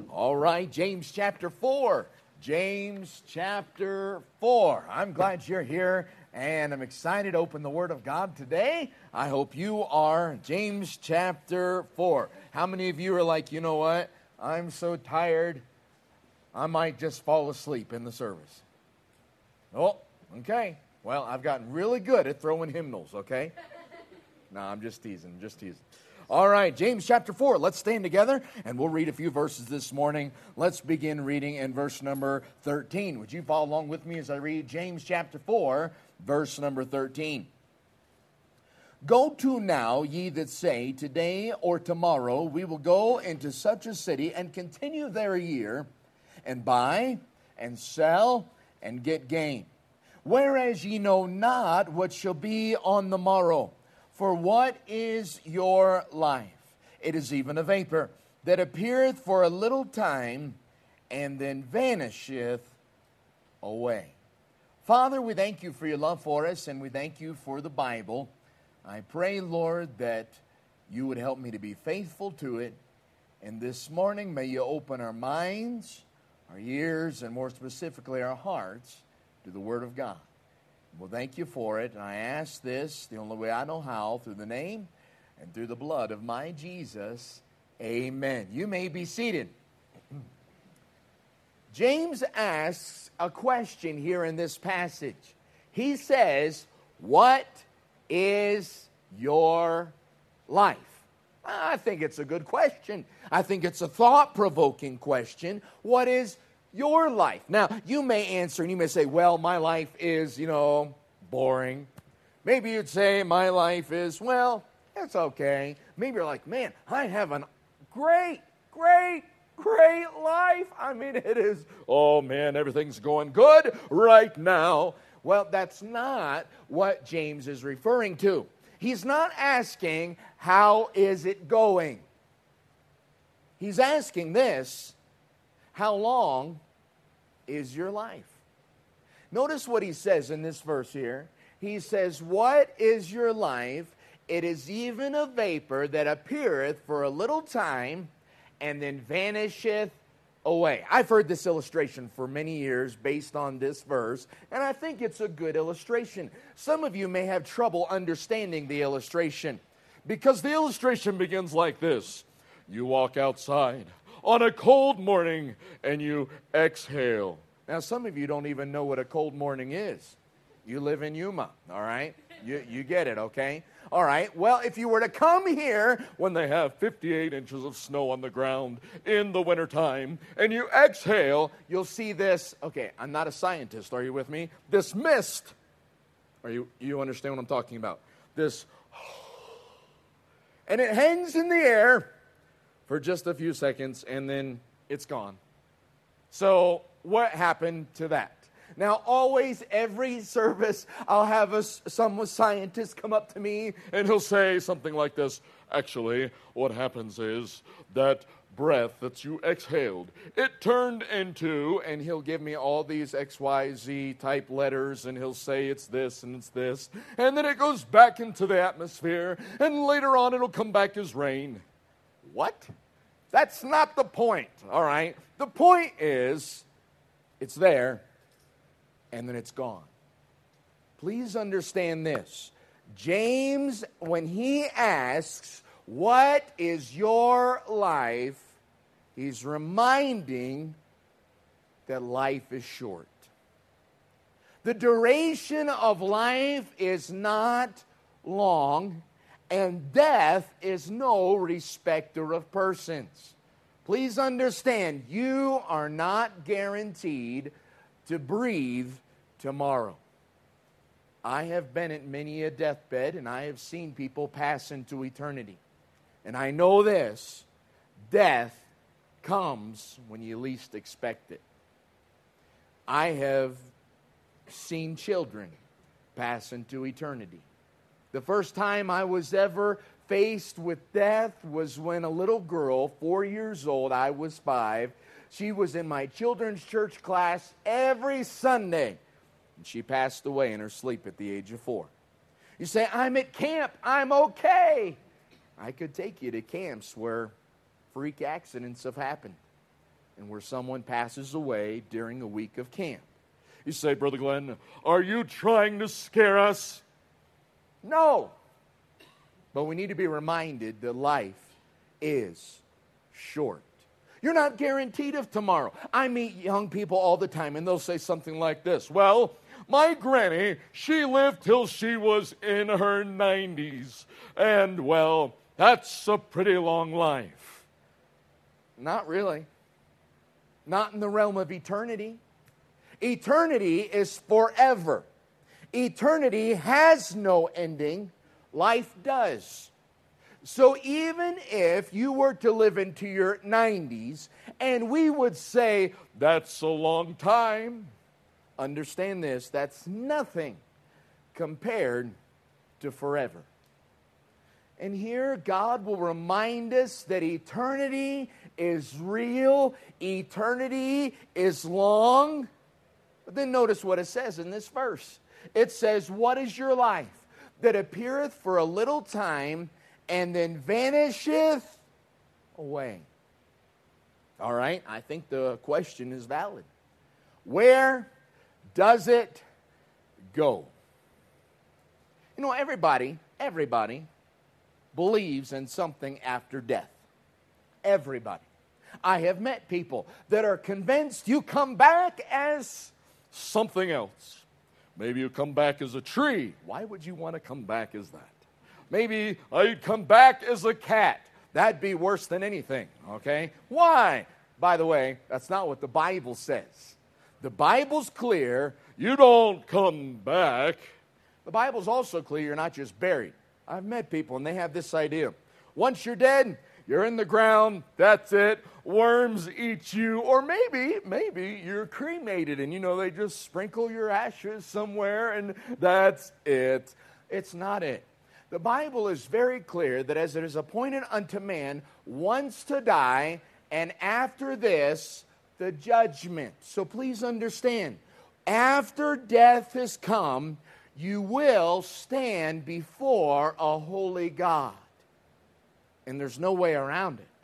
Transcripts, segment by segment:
All right, James chapter 4. James chapter 4. I'm glad you're here, and I'm excited to open the Word of God today. I hope you are. James chapter 4. How many of you are like, you know what? I'm so tired, I might just fall asleep in the service. Oh, okay. Well, I've gotten really good at throwing hymnals, okay? No, I'm just teasing, All right, James chapter 4. Let's stand together, and we'll read a few verses this morning. Let's begin reading in verse number 13. Would you follow along with me as I read James chapter 4, verse number 13? Go to now, ye that say, today or tomorrow we will go into such a city and continue there a year, and buy and sell and get gain. Whereas ye know not what shall be on the morrow. For what is your life? It is even a vapor that appeareth for a little time and then vanisheth away. Father, we thank you for your love for us, and we thank you for the Bible. I pray, Lord, that you would help me to be faithful to it. And this morning, may you open our minds, our ears, and more specifically our hearts to the Word of God. Well, thank you for it. And I ask this the only way I know how, through the name and through the blood of my Jesus. Amen. You may be seated. James asks a question here in this passage. He says, what is your life? I think it's a good question. I think it's a thought-provoking question. What is your life? Now, you may answer and you may say, well, my life is, boring. Maybe you'd say, my life is, well, it's okay. Maybe you're like, man, I have a great life. I mean, it is, oh man, everything's going good right now. Well, that's not what James is referring to. He's not asking, how is it going? He's asking this, how long is your life? Notice what he says in this verse here. He says, what is your life? It is even a vapor that appeareth for a little time and then vanisheth away. I've heard this illustration for many years based on this verse, and I think it's a good illustration. Some of you may have trouble understanding the illustration because the illustration begins like this. You walk outside on a cold morning and you exhale. Now, some of you don't even know what a cold morning is. You live in Yuma, all right? You get it, okay? All right, well, if you were to come here when they have 58 inches of snow on the ground in the wintertime and you exhale, you'll see this. Okay, I'm not a scientist. Are you with me? This mist. You understand what I'm talking about? This, and it hangs in the air for just a few seconds, and then it's gone. So what happened to that? Now, always, every service, I'll have some scientist come up to me, and he'll say something like this. Actually, what happens is that breath that you exhaled, it turned into, and he'll give me all these XYZ type letters, and he'll say it's this and it's this, and then it goes back into the atmosphere, and later on it'll come back as rain. What? That's not the point, all right? The point is, it's there, and then it's gone. Please understand this. James, when he asks, what is your life, he's reminding that life is short. The duration of life is not long, and death is no respecter of persons. Please understand, you are not guaranteed to breathe tomorrow. I have been at many a deathbed, and I have seen people pass into eternity. And I know this, death comes when you least expect it. I have seen children pass into eternity. The first time I was ever faced with death was when a little girl, 4 years old, I was 5, she was in my children's church class every Sunday. And she passed away in her sleep at the age of 4. You say, I'm at camp, I'm okay. I could take you to camps where freak accidents have happened. and where someone passes away during a week of camp. You say, Brother Glenn, are you trying to scare us? No. But we need to be reminded that life is short. You're not guaranteed of tomorrow. I meet young people all the time, and they'll say something like this. Well, my granny, she lived till she was in her 90s. And, well, that's a pretty long life. Not really. Not in the realm of eternity. Eternity is forever. Eternity has no ending. Life does. So even if you were to live into your 90s, and we would say, that's a long time, understand this, that's nothing compared to forever. And here God will remind us that eternity is real, eternity is long. But then notice what it says in this verse. It says, what is your life? That appeareth for a little time, and then vanisheth away. All right, I think the question is valid. Where does it go? You know, everybody believes in something after death. Everybody. I have met people that are convinced you come back as something else. Maybe you come back as a tree. Why would you want to come back as that? Maybe I'd come back as a cat. That'd be worse than anything, okay? Why? By the way, that's not what the Bible says. The Bible's clear. You don't come back. The Bible's also clear. You're not just buried. I've met people, and they have this idea. Once you're dead, you're in the ground. That's it. Worms eat you. Or maybe you're cremated, and, they just sprinkle your ashes somewhere, and that's it. It's not it. The Bible is very clear that as it is appointed unto man once to die, and after this, the judgment. So please understand, after death has come, you will stand before a holy God. And there's no way around it.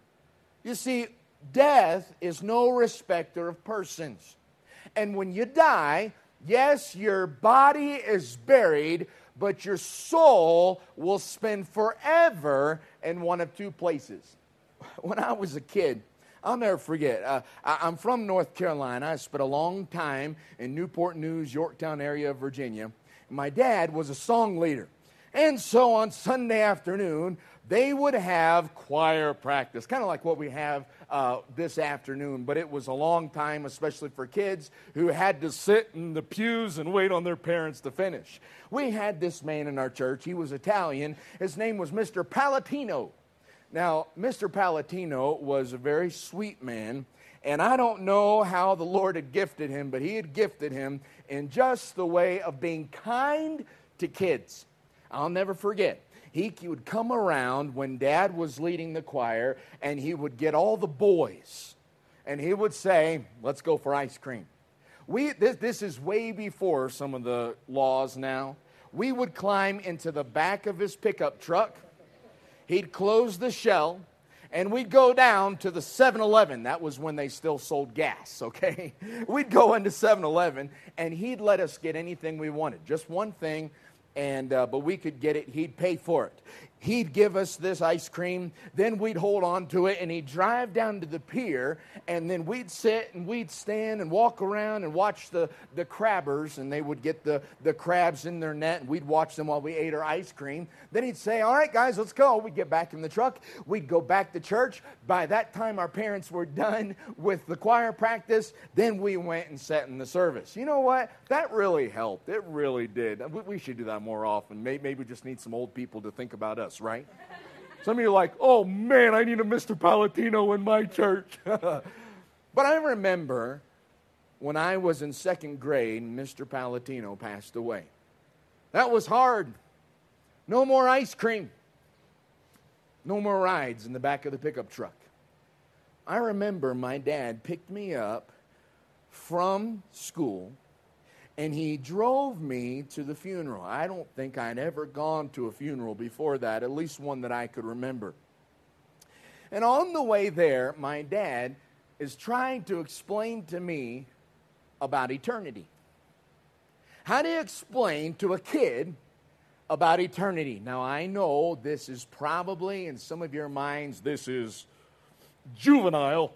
You see, death is no respecter of persons. And when you die, yes, your body is buried, but your soul will spend forever in one of two places. When I was a kid, I'll never forget. I'm from North Carolina. I spent a long time in Newport News, Yorktown area of Virginia. My dad was a song leader. And so on Sunday afternoon, they would have choir practice, kind of like what we have this afternoon, but it was a long time, especially for kids who had to sit in the pews and wait on their parents to finish. We had this man in our church. He was Italian. His name was Mr. Palatino. Now, Mr. Palatino was a very sweet man, and I don't know how the Lord had gifted him, but he had gifted him in just the way of being kind to kids. I'll never forget. He would come around when Dad was leading the choir, and he would get all the boys, and he would say, let's go for ice cream. This is way before some of the laws now. We would climb into the back of his pickup truck. He'd close the shell, and we'd go down to the 7-Eleven. That was when they still sold gas, okay? We'd go into 7-Eleven, and he'd let us get anything we wanted, just one thing. But we could get it. He'd pay for it. He'd give us this ice cream. Then we'd hold on to it, and he'd drive down to the pier, and then we'd sit and we'd stand and walk around and watch the crabbers, and they would get the crabs in their net, and we'd watch them while we ate our ice cream. Then he'd say, all right, guys, let's go. We'd get back in the truck. We'd go back to church. By that time, our parents were done with the choir practice. Then we went and sat in the service. You know what? That really helped. It really did. We should do that more often. Maybe we just need some old people to think about us, right? Some of you are like, oh man, I need a Mr. Palatino in my church. But I remember when I was in second grade, Mr. Palatino passed away. That was hard. No more ice cream. No more rides in the back of the pickup truck. I remember my dad picked me up from school, and he drove me to the funeral. I don't think I'd ever gone to a funeral before that, at least one that I could remember. And on the way there, my dad is trying to explain to me about eternity. How do you explain to a kid about eternity? Now, I know this is probably, in some of your minds, this is juvenile,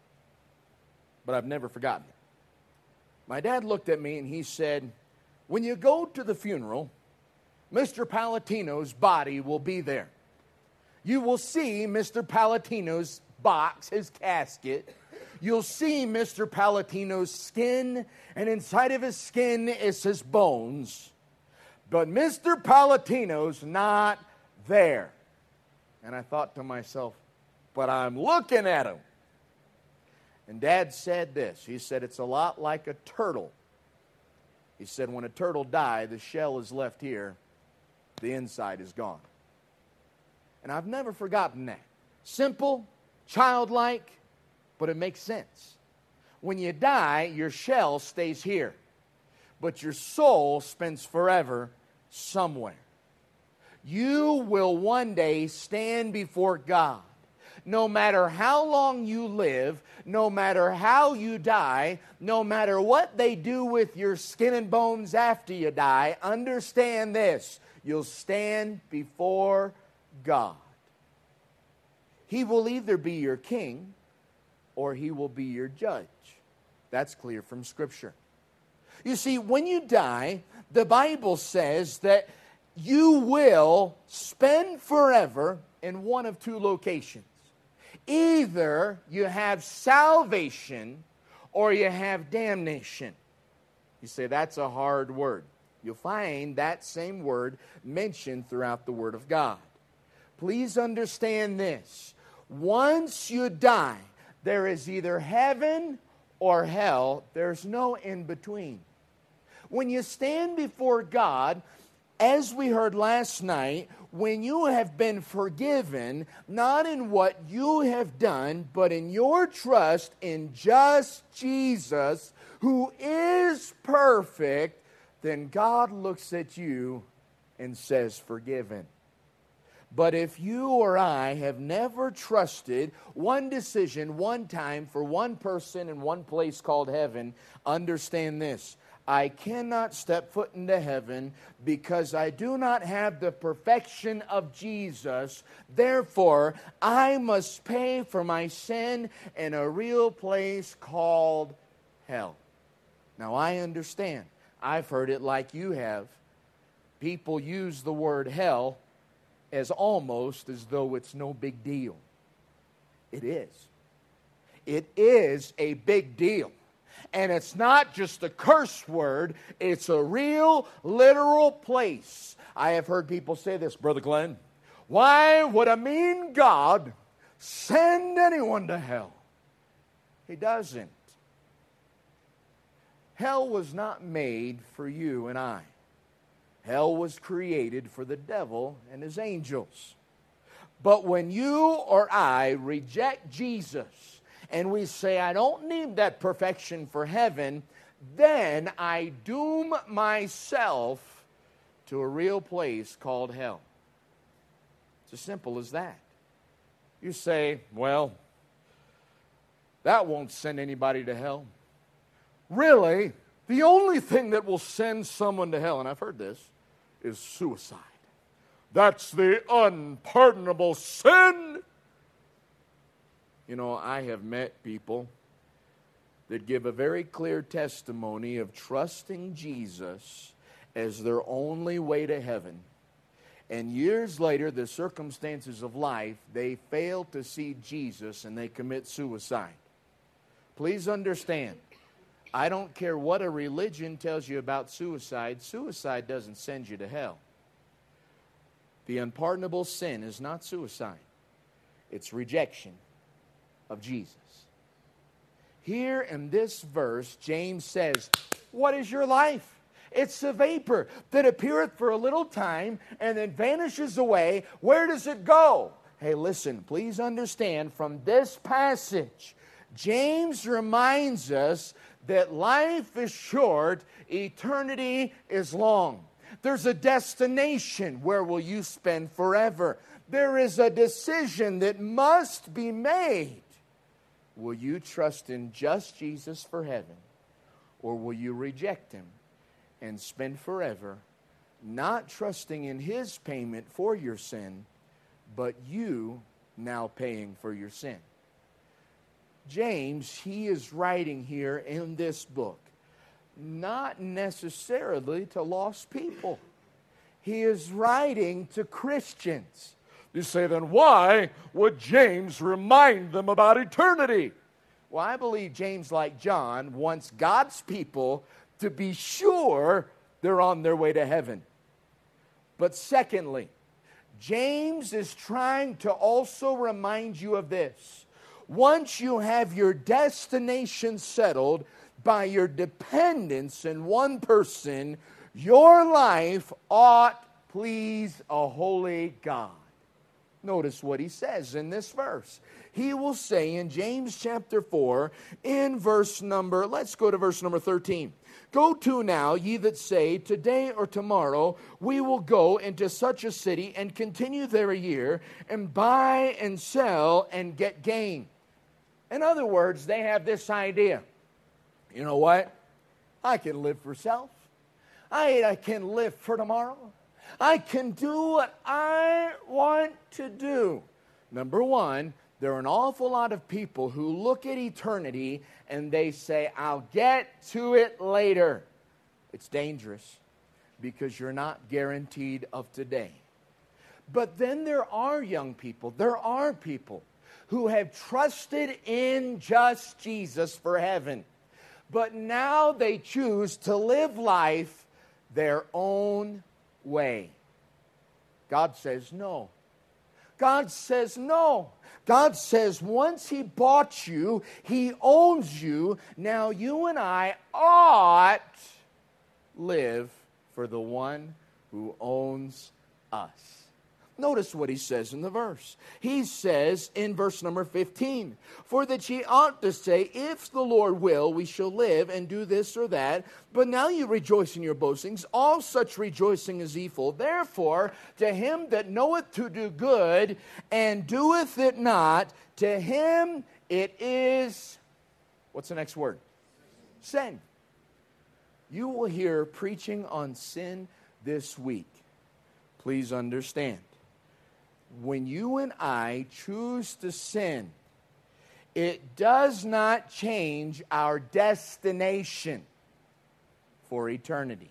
but I've never forgotten it. My dad looked at me and he said, when you go to the funeral, Mr. Palatino's body will be there. You will see Mr. Palatino's box, his casket. You'll see Mr. Palatino's skin, and inside of his skin is his bones. But Mr. Palatino's not there. And I thought to myself, but I'm looking at him. And Dad said this. He said, it's a lot like a turtle. He said, when a turtle dies, the shell is left here, the inside is gone. And I've never forgotten that. Simple, childlike, but it makes sense. When you die, your shell stays here, but your soul spends forever somewhere. You will one day stand before God. No matter how long you live, no matter how you die, no matter what they do with your skin and bones after you die, understand this: you'll stand before God. He will either be your king or he will be your judge. That's clear from Scripture. You see, when you die, the Bible says that you will spend forever in one of two locations. Either you have salvation or you have damnation. You say, that's a hard word. You'll find that same word mentioned throughout the Word of God. Please understand this. Once you die, there is either heaven or hell. There's no in between. When you stand before God, as we heard last night, when you have been forgiven, not in what you have done, but in your trust in just Jesus, who is perfect, then God looks at you and says, forgiven. But if you or I have never trusted one decision, one time, for one person in one place called heaven, understand this: I cannot step foot into heaven because I do not have the perfection of Jesus. Therefore, I must pay for my sin in a real place called hell. Now, I understand. I've heard it like you have. People use the word hell as almost as though it's no big deal. It is. It is a big deal. And it's not just a curse word, it's a real, literal place. I have heard people say this, Brother Glenn, why would a mean God send anyone to hell? He doesn't. Hell was not made for you and I. Hell was created for the devil and his angels. But when you or I reject Jesus and we say, I don't need that perfection for heaven, then I doom myself to a real place called hell. It's as simple as that. You say, well, that won't send anybody to hell. Really, the only thing that will send someone to hell, and I've heard this, is suicide. That's the unpardonable sin. You know, I have met people that give a very clear testimony of trusting Jesus as their only way to heaven. And years later, the circumstances of life, they fail to see Jesus and they commit suicide. Please understand, I don't care what a religion tells you about suicide. Suicide doesn't send you to hell. The unpardonable sin is not suicide. It's rejection of Jesus. Here in this verse, James says, what is your life? It's a vapor that appeareth for a little time and then vanishes away. Where does it go? Hey, listen, please understand from this passage, James reminds us that life is short, eternity is long. There's a destination. Where will you spend forever? There is a decision that must be made. Will you trust in just Jesus for heaven, or will you reject him and spend forever not trusting in his payment for your sin, but you now paying for your sin? James, he is writing here in this book, not necessarily to lost people. He is writing to Christians. You say, then why would James remind them about eternity? Well, I believe James, like John, wants God's people to be sure they're on their way to heaven. But secondly, James is trying to also remind you of this. Once you have your destination settled by your dependence in one person, your life ought please a holy God. Notice what he says in this verse. He will say in James chapter 4, in let's go to verse number 13. Go to now, ye that say, today or tomorrow we will go into such a city and continue there a year, and buy and sell and get gain. In other words, they have this idea. You know what? I can live for self. I can live for tomorrow. I can do what I want to do. Number one, there are an awful lot of people who look at eternity and they say, I'll get to it later. It's dangerous because you're not guaranteed of today. But then there are young people, there are people who have trusted in just Jesus for heaven. But now they choose to live life their own way. God says no. God says no. God says once he bought you, he owns you. Now you and I ought live for the one who owns us. Notice what he says in the verse. He says in verse number 15, for that ye ought to say, if the Lord will, we shall live and do this or that. But now you rejoice in your boastings. All such rejoicing is evil. Therefore, to him that knoweth to do good and doeth it not, to him it is, what's the next word? Sin. You will hear preaching on sin this week. Please understand. When you and I choose to sin, it does not change our destination for eternity.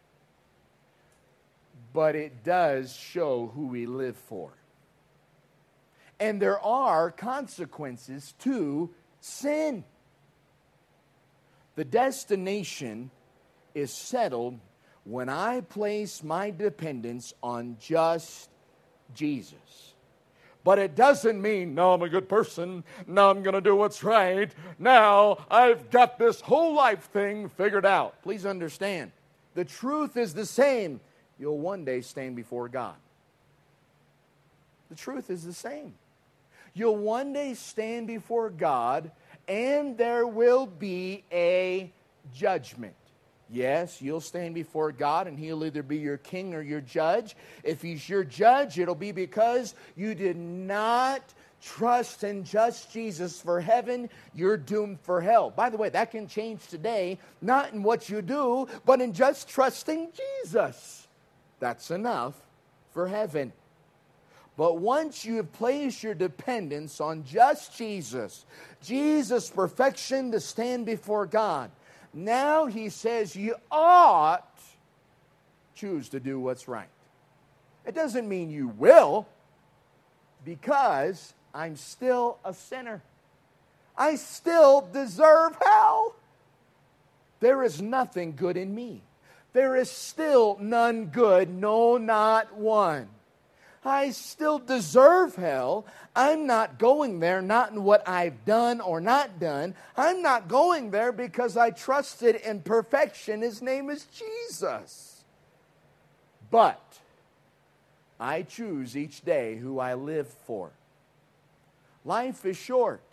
But it does show who we live for. And there are consequences to sin. The destination is settled when I place my dependence on just Jesus. But it doesn't mean, now I'm a good person, now I'm going to do what's right, now I've got this whole life thing figured out. Please understand, the truth is the same. You'll one day stand before God. The truth is the same. You'll one day stand before God, and there will be a judgment. Yes, you'll stand before God, and he'll either be your king or your judge. If he's your judge, it'll be because you did not trust in just Jesus for heaven. You're doomed for hell. By the way, that can change today, not in what you do, but in just trusting Jesus. That's enough for heaven. But once you have placed your dependence on just Jesus, Jesus' perfection to stand before God, now he says you ought choose to do what's right. It doesn't mean you will, because I'm still a sinner. I still deserve hell. There is nothing good in me. There is still none good, no, not one. I still deserve hell. I'm not going there, not in what I've done or not done. I'm not going there because I trusted in perfection. His name is Jesus. But I choose each day who I live for. Life is short.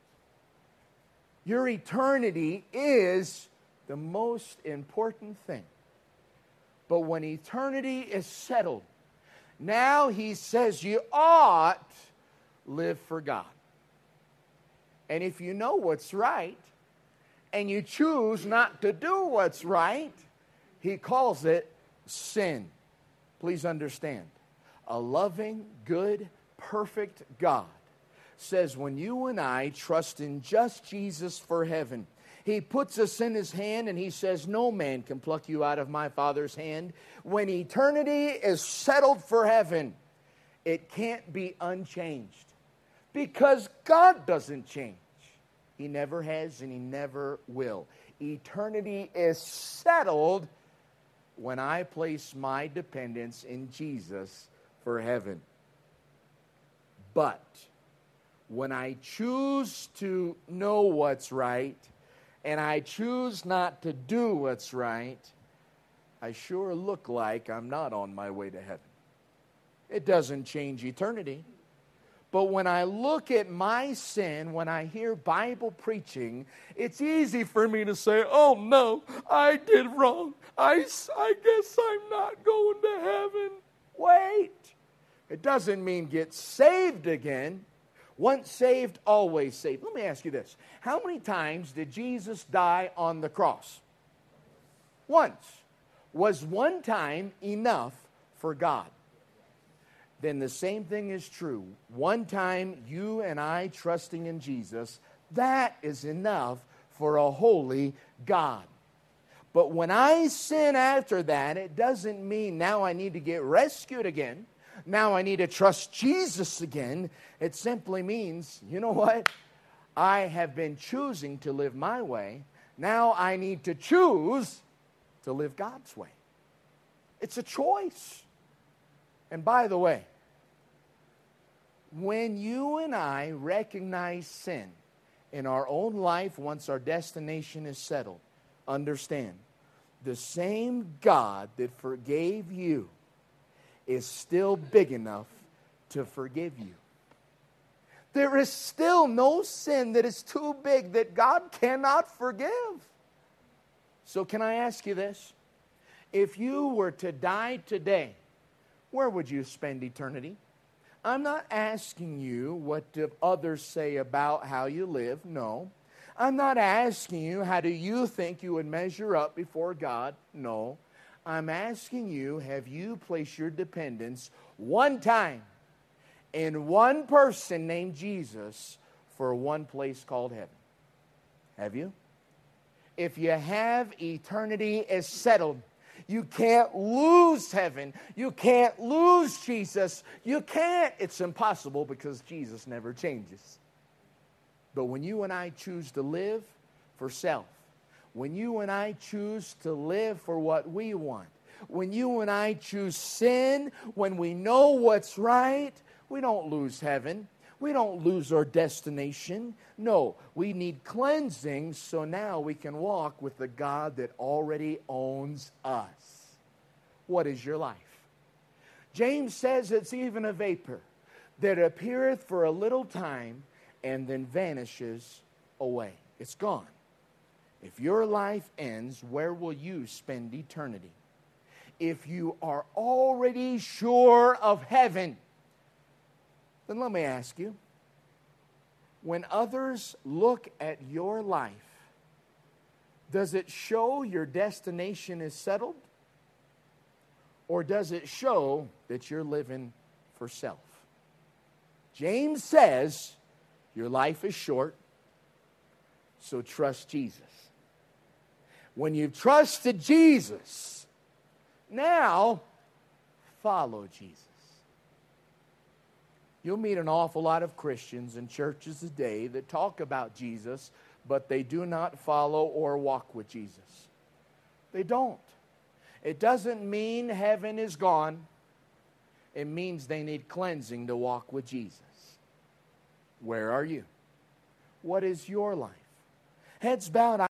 Your eternity is the most important thing. But when eternity is settled, now he says you ought live for God. And if you know what's right, and you choose not to do what's right, He calls it sin. Please understand, a loving, good, perfect God says when you and I trust in just Jesus for heaven, He puts us in His hand and He says, no man can pluck you out of my Father's hand. When eternity is settled for heaven, it can't be unchanged because God doesn't change. He never has and He never will. Eternity is settled when I place my dependence in Jesus for heaven. But when I choose to know what's right and I choose not to do what's right, I sure look like I'm not on my way to heaven. It doesn't change eternity. But when I look at my sin, when I hear Bible preaching, it's easy for me to say, oh no, I did wrong. I guess I'm not going to heaven. Wait. It doesn't mean get saved again. Once saved, always saved. Let me ask you this. How many times did Jesus die on the cross? Once. Was one time enough for God? Then the same thing is true. One time you and I trusting in Jesus, that is enough for a holy God. But when I sin after that, it doesn't mean now I need to get rescued again. Now I need to trust Jesus again. It simply means, you know what? I have been choosing to live my way. Now I need to choose to live God's way. It's a choice. And by the way, when you and I recognize sin in our own life once our destination is settled, understand, the same God that forgave you is still big enough to forgive you. There is still no sin that is too big that God cannot forgive. So can I ask you this? If you were to die today, where would you spend eternity? I'm not asking you what do others say about how you live. No. I'm not asking you how do you think you would measure up before God. No. I'm asking you, have you placed your dependence one time in one person named Jesus for one place called heaven? Have you? If you have, eternity is settled. You can't lose heaven. You can't lose Jesus. You can't. It's impossible because Jesus never changes. But when you and I choose to live for self, when you and I choose to live for what we want, when you and I choose sin, when we know what's right, we don't lose heaven. We don't lose our destination. No, we need cleansing so now we can walk with the God that already owns us. What is your life? James says it's even a vapor that appeareth for a little time and then vanishes away. It's gone. If your life ends, where will you spend eternity? If you are already sure of heaven, then let me ask you, when others look at your life, does it show your destination is settled? Or does it show that you're living for self? James says your life is short, so trust Jesus. When you've trusted Jesus, now follow Jesus. You'll meet an awful lot of Christians in churches today that talk about Jesus, but they do not follow or walk with Jesus. They don't. It doesn't mean heaven is gone. It means they need cleansing to walk with Jesus. Where are you? What is your life? Heads bowed.